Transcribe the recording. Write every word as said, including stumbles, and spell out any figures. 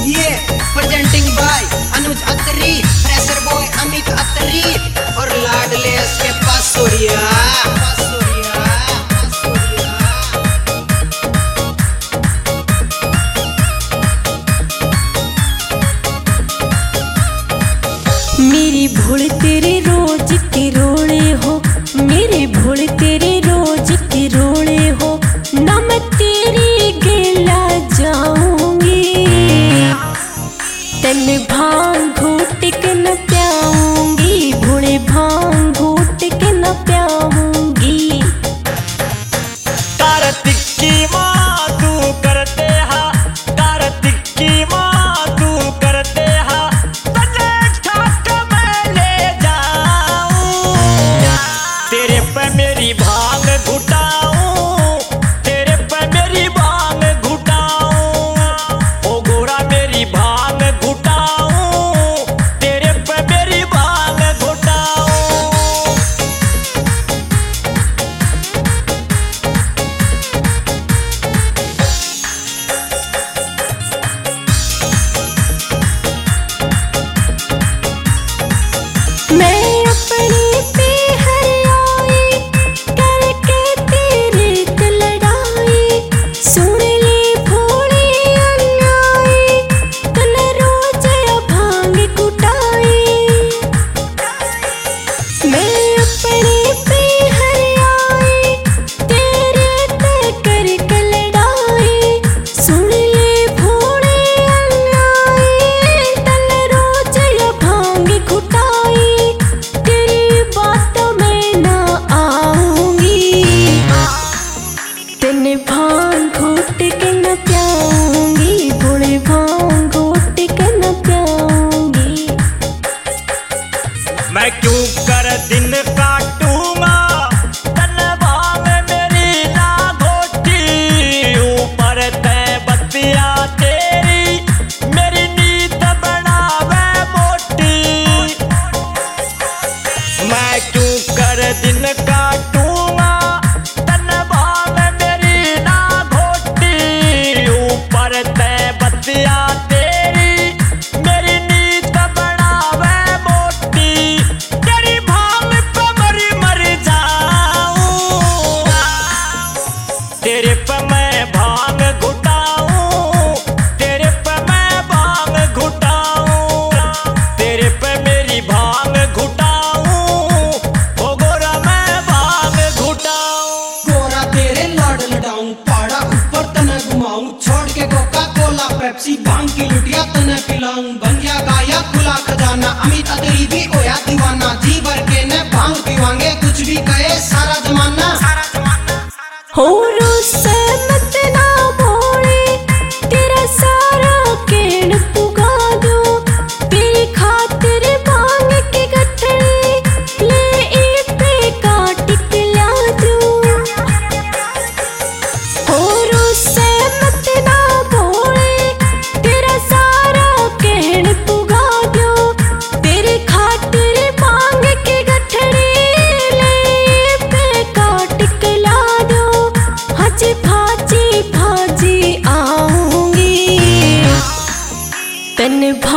ये presenting by Anuj Atri, fresher boy Amit Atri और लाडले के पासोरिया। मेरी भूल तेरे रोज के रोले हो, मेरे भूल तेरे रोज के रोले हो, ना मैं तेरी गेला जाऊंगी। तन भांग घोट के न प्याऊंगी, भोले भांग घोट के न प्याऊंगी। कार्तिक की माँ तू करते हा, कार्तिक की माँ तू करते हा, तने ठाक मैं ले जाऊं। तेरे पे मेरी भांग घुटाऊं, तेरे पे मेरी भांग घुटाऊं, ओ गोरा मेरी भांग घुटाऊं, तेरे पे मेरी भांग घुटाऊं। मैं अपने पे हरियाई करके तेरे से लड़ाई, सुन ले भोले अन्याई, तन रोज भांग कुटाई। मैं अपने पे हरियाई तेरे से करके लड़ाई, सुन ले भोले अन्याई, तन रोज भांग कुटाई। तेरी बात में ना आऊंगी, तेने भांग घोट के न प्याऊंगी, भोले भांग घोट के न प्याऊंगी। मैं क्यों कर दिन काटूंगा, तन भांग मेरी ना घोटी, ऊपर तय बत्तियां तेरी मेरी नींद बनावे मोटी। मैं क्यों कर दिन काटूंगा, तन भांग मेरी ना घोटी, ऊपर तय बत्तियां तेरी मेरी नींद बनावे मोटी। तेरी भांग पे मरी मर जाऊं, तेरे पे मैं भांग घुटाऊं, तेरे पे मैं भांग घुटाऊं, तेरे पे मेरी भांग घुटाऊं, ओ गोरा मैं भांग घुटाऊं। गोरा तेरे लाड लडाऊं, पाड़ा ऊपर तना घुमाऊं, छोड़ के कोका कोला पेप्सी भांग की लुटिया तना पिलाऊं। बंगिया गाया खुला खजाना, अमित अत्री भी होया दीवाना, जी भर के ने भांग पीवांगे कुछ भी कहे सारा जमाना। हो रोसे मत ना भोले, तेरा सारा केण पुगा दूं, तेरी खातिर भांग के गठरी ले ए पे काट के ला दूं। हो रोसे मत ना भोले, तेरा सारा केण पुगा दूं, तेरी खातिर भांग के गठरी ले ए पे काट के ला दूं। हज भाजी भाजी आऊंगी, तन